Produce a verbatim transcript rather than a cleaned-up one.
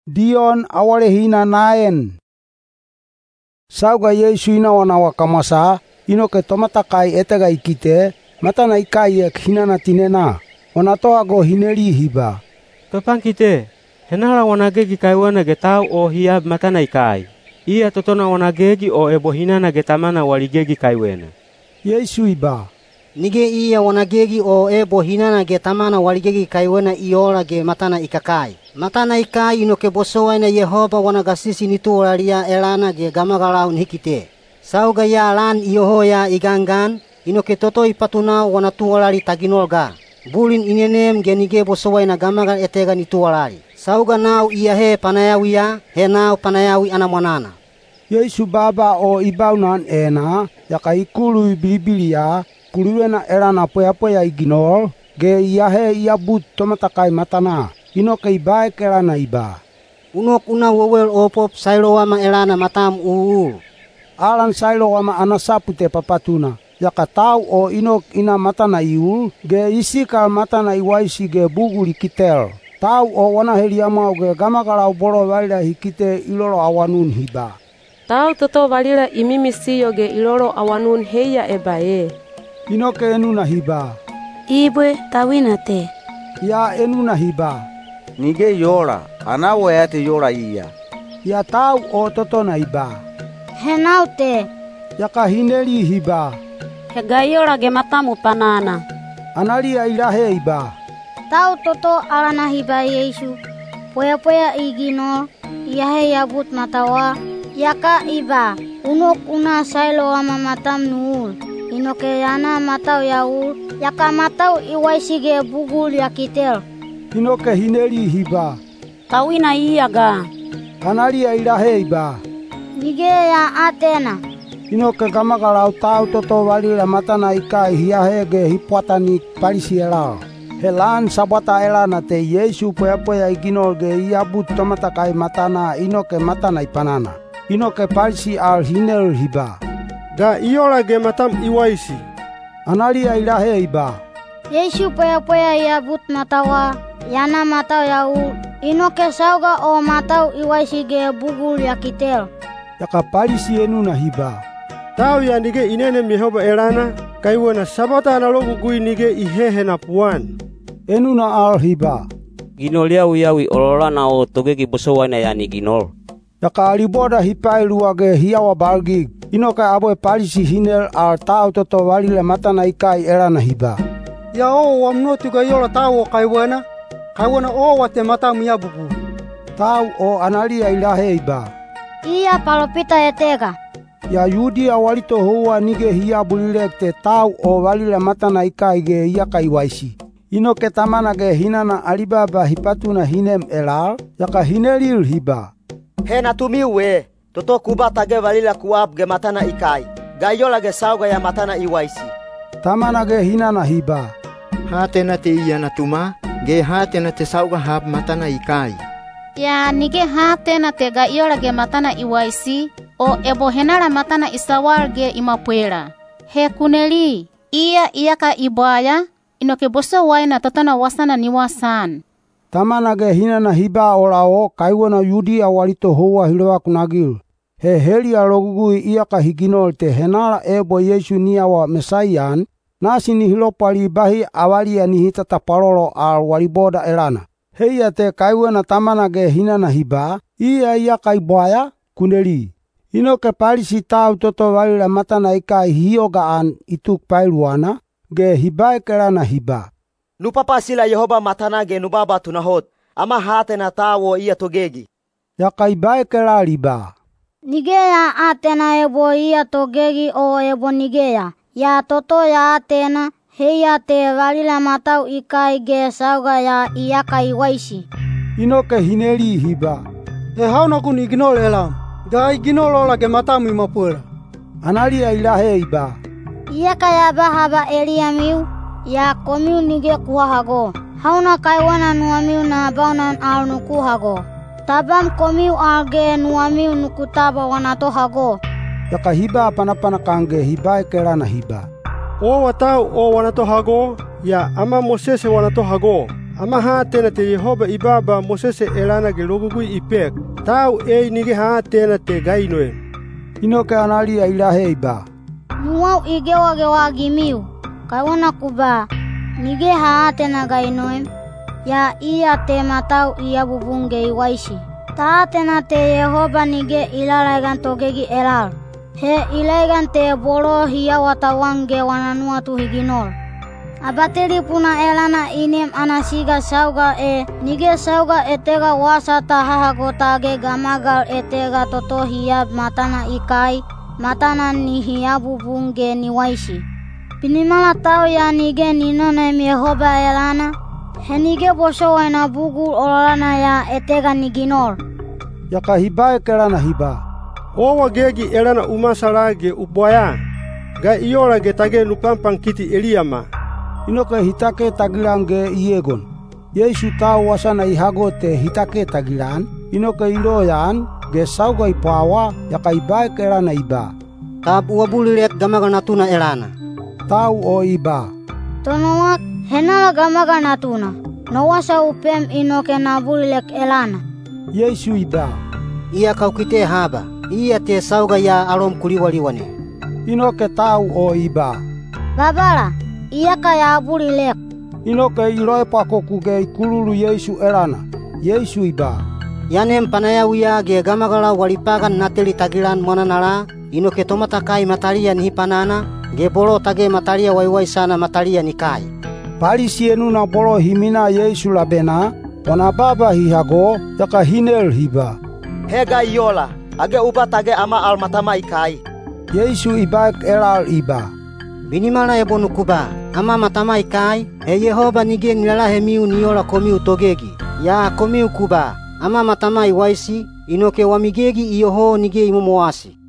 Dion awale hina naen. Sauga Yesu ina wanawa kamasa, inoke tomatakai etega ikite, matana ikai ek hinana tinena, wanatoa go hineli hiba. Topang kite, henala wanagegi kaiwana getau o hiab matana ikai. Ia totona wanagegi o ebo hinana getamana waligegi kaiwena. Yesu iba. Nige ia wanagegi o ebo hinana getamana waligegi kaiwena iola ge matana ikakai. Matana ikai inoke bosowaina Yehova wanagasisi nituolalia elana ge gamagalau nhikite. Sauga ya lan iyohoya igangan inoke toto ipatuna wanatuolali taginolga. Bulin inenem ge nige bosowaina gamagal etega nituolali. Sauga nau iahe panayawia he nau panayawi anamwanana. Yesu baba o ibaunan ena yaka ikulu bilibilia kuluwena elana poya-poya iginol ge iahe iabut tomatakai matana. Inoke ibae kelana iba. Unok una wowel opop sailo wama elana matam uu. Alan sailo wama anasapute papatuna. Yaka tau o inok ina matana iul, ge isikal matana iwaisi ge buguli kitel. Tau o wana heliamau ge gamagalau bolo walila hikite ilolo awanun hiba. Tau toto walila imimisiyo ge ilolo awanun heya ebae. Inoke enuna hiba. Ibwe tawinate. Ya enuna hiba. Nige yola, anawe yate yola iya. Ya tau o totona iba. Henaute. Yaka hineli hiba. Hega yola ge matamu panana. Analia ilahe iba. Tau toto alana hiba Yesu. Poya-poya igino, iahe yabut matawa. Yaka iba, unok una sailo ama matam nuul. Inoke yana matau yaul, yaka matau iwaisige bugul yakitel. Inoke hineli hiba. Tawina iyaga. Analia ilahe iba. Nige ya atena. Inoke gamagalau tau toto walila matana ikai hiahe ge hipuatani parisi elal. Helan sabata elana te Yesu poya-poya iginol ge iabut tomatakai matana inoke matana ipanana. Inoke parisi al hinel hiba. Ga iola ge matam iwaisi. Analia ilahe iba. Yesu poya-poya iabut matawa. Yana matau yau. Inoke sauga o matau iwaisi ge bugul yakitel. Yaka parisi enuna hiba. Tau ya nige inene Yehova elana, kaiwana sabata na logu gui nige ihehe na puan. Enuna al hiba. Ginol yau yawi ololana o togegi bosowaina yani ginol. Yaka aliboda hipai luage hiawa balgig. Inoke aboe parisi hinel al tau toto walila matana ikai elana hiba. Ya o wamnotu ga yola tau o kaiwana. Kaiwana o wate matamu ya bubu. Tau o analia ilahe iba. Iya palopita etega. Ya Yudia walito hoa nige hia bulilekte tau o walila matana ikai ge iaka iwaisi. Inoke tamana ge hinana alibaba hipatuna hinem elal, yaka hinelil hiba. Hena tumiwe, toto kubata ge walila kuab ge matana ikai. Gayola ge sauga ya matana iwaisi. Tamana ge hinana hiba. Hatena te iya na tuma, ge hatena te sauga hab matana ikai. Ya nige hatena te gayola ge matana iwaisi. O ebo henala matana isawal ge imapuela. He kuneli, iya iyaka ibaya, inoke boso waina totona wasana niwasan. Tamana ge hinana hiba olao kaiwana Yudia walito hoa hiloa kunagil. He helia logugui iyaka higinol te henala ebo Yesu niawa Mesaian, nasi ni hilopali bahi awalia ni hitata parolo al waliboda elana. Heia te kaiwana tamana ge hinana hiba, iya iyaka ibaya kuneli. Inoke parisi tau toto walila matana ikai hiogaan ituk pailuana, ge hibae kelana hiba. Nupapa sila Yehova matana ge nubaba tunahot, ama hatena tawo iya togegi. Yaka ibae kelaliba. Nigeya atena ebo iya togegi o ebo nigeya. Ya toto ya atena, heya te walila matau ikai ge sauga ya iyaka iwaisi. Inoke hineli hiba. He hauna kun ignol elam. Ga iginolo lage matamu imapuela. Analia ilahe iba. Iyaka ya bahaba eliamiu, ya komiu nige kuhahago. Hauna kaiwana nuamiu na baunan al nukuhago. Tabam komiu alge nuamiu nukutaba wanatohago. Yaka hiba panapana kange hibae kelana hiba. O watau o wanatohago, ya ama Mosese wanatohago. ama hatena te Yehova ibaba Mosese elana ge logugui ipek. Tau ei nige hatena te gainoe. Inoke analia ilahe iba. Nuau igewa gewa gimiu. Kaiwana kuba. Nige hatena gainoe. Ya iya te matau iya bubunge iwaisi. Taatena te Yehova nige ilalaigan togegi elal. He ilaigan te bolo hiya watawange wananua tu higinol. Abateri puna elana inem anasiga sauga e nige sauga etega wasata hahagotage gamagal etega toto hiya matana ikai matana ni hiya bubunge ni waisi. Pinimala tau ya nige ninone Yehova elana. Henige boso waina bugul olana ya etega niginol. Yaka hiba kelana hiba. Owa gegi elana umasala ge uboya. Ga iola ge tage nupampang kiti Eliama. Inoke hitake tagilan ge iegon. Yesu tau wasana ihago te hitake tagilan. Inoke iloyan ge sauga ipawa yaka hiba kelana iba. Tab uabuli lek gamaga natuna elana. Tau o iba. Tonoak henala gamaga natuna. Nawasa upem inoke nabuli lek elana. Yesu iba. Ia kau kite haba. Ia te sauga ya alom kuliwaliwane. Inoke tau o iba. Babala, ia kaya abuli lek. Inoke iloe pakoku ge ikululu Yesu elana. Yesu iba. Yanem panayawia ge gamagala walipagan nateli tagilan monanala. Inoke tomata kai matalia ni panana. Ge bolo tage matalia waiwai sana matalia ni kai. Palisienu na bolo himina Yesu labena. Wana baba hihago yaka hinel hiba. Hega iola. Age uba tage ama almatama ikai. Yesu ibak elal iba. Binimala ebonu kuba. Ama matama ikai. He Yehova nige nilala hemiu niola komiu togegi. Ya komiu kuba. Ama matama iwaisi. Inoke wamigegi iyoho nige imumoasi.